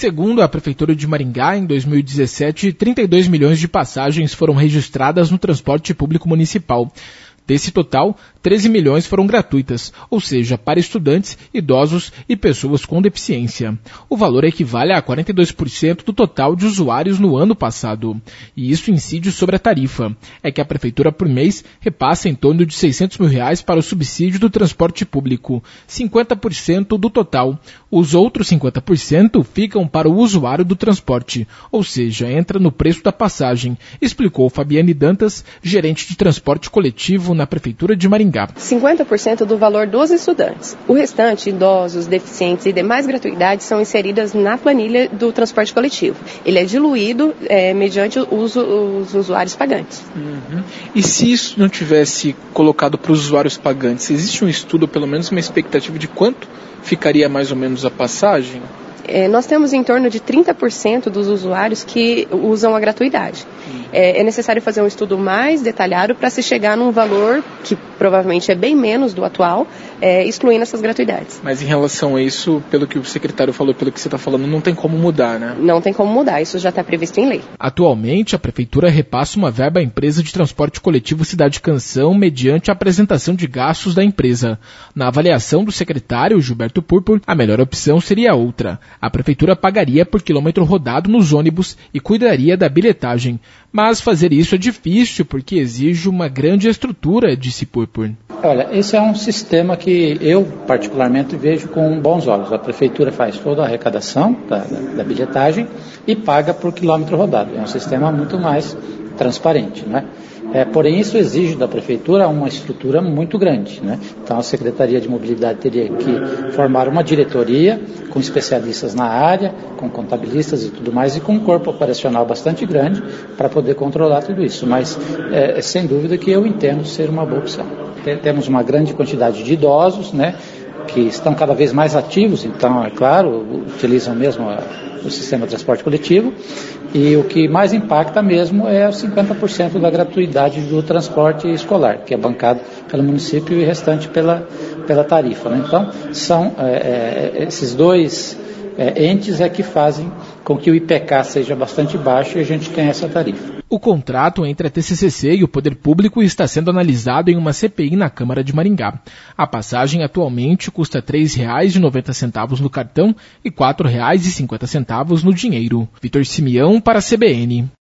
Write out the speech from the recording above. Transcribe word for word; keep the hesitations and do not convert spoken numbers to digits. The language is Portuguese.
Segundo a Prefeitura de Maringá, em dois mil e dezessete, trinta e dois milhões de passagens foram registradas no transporte público municipal. Desse total, treze milhões foram gratuitas, ou seja, para estudantes, idosos e pessoas com deficiência. O valor equivale a quarenta e dois por cento do total de usuários no ano passado. E isso incide sobre a tarifa. É que a Prefeitura, por mês, repassa em torno de seiscentos mil reais para o subsídio do transporte público, cinquenta por cento do total. Os outros cinquenta por cento ficam para o usuário do transporte, ou seja, entra no preço da passagem, explicou Fabiane Dantas, gerente de transporte coletivo na Prefeitura de Maringá. cinquenta por cento do valor dos estudantes. O restante, idosos, deficientes e demais gratuidades, são inseridas na planilha do transporte coletivo. Ele é diluído é, mediante os, os usuários pagantes. Uhum. E se isso não tivesse colocado para os usuários pagantes, existe um estudo, pelo menos uma expectativa de quanto ficaria mais ou menos a passagem? É, nós temos em torno de trinta por cento dos usuários que usam a gratuidade. É, é necessário fazer um estudo mais detalhado para se chegar num valor que provavelmente é bem menos do atual, é, excluindo essas gratuidades. Mas em relação a isso, pelo que o secretário falou, pelo que você está falando, não tem como mudar, né? Não tem como mudar, isso já está previsto em lei. Atualmente, a Prefeitura repassa uma verba à empresa de transporte coletivo Cidade Canção mediante a apresentação de gastos da empresa. Na avaliação do secretário, Gilberto Purpur, a melhor opção seria outra. A Prefeitura pagaria por quilômetro rodado nos ônibus e cuidaria da bilhetagem. Mas fazer isso é difícil porque exige uma grande estrutura, disse Purpur. Olha, esse é um sistema que eu particularmente vejo com bons olhos. A Prefeitura faz toda a arrecadação da, da, da bilhetagem e paga por quilômetro rodado. É um sistema muito mais transparente, né? É, porém, isso exige da Prefeitura uma estrutura muito grande, né? Então, a Secretaria de Mobilidade teria que formar uma diretoria com especialistas na área, com contabilistas e tudo mais, e com um corpo operacional bastante grande para poder controlar tudo isso. Mas, é, sem dúvida que eu entendo ser uma boa opção. Temos uma grande quantidade de idosos, né, que estão cada vez mais ativos, então, é claro, utilizam mesmo a, o sistema de transporte coletivo, e o que mais impacta mesmo é os cinquenta por cento da gratuidade do transporte escolar, que é bancado pelo município e o restante pela, pela tarifa, né? Então, são é, é, esses dois é, entes é que fazem com que o I P K seja bastante baixo e a gente tenha essa tarifa. O contrato entre a T C C C e o Poder Público está sendo analisado em uma C P I na Câmara de Maringá. A passagem atualmente custa três reais e noventa centavos no cartão e quatro reais e cinquenta centavos no dinheiro. Vitor Simeão para a C B N.